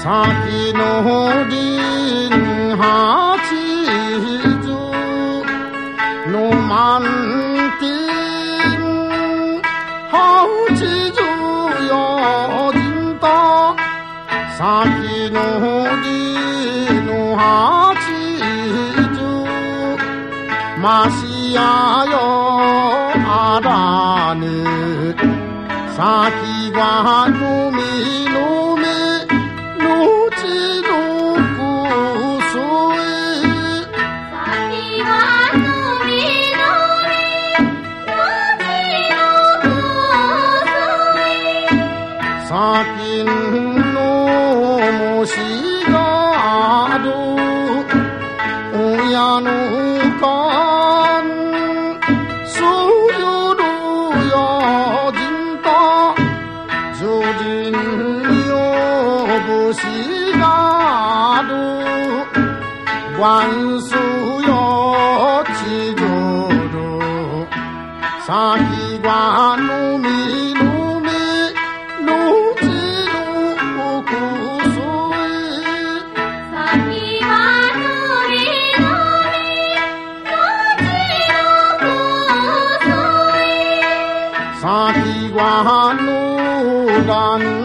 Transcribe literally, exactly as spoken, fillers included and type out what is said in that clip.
先の林八十の満天八十四人と先の林の八十ましやよあらぬ先はのみのみ先のもしがど親の勘そうよるよ人と常人よぶしがどワンスよちどど先はのみの先はのらん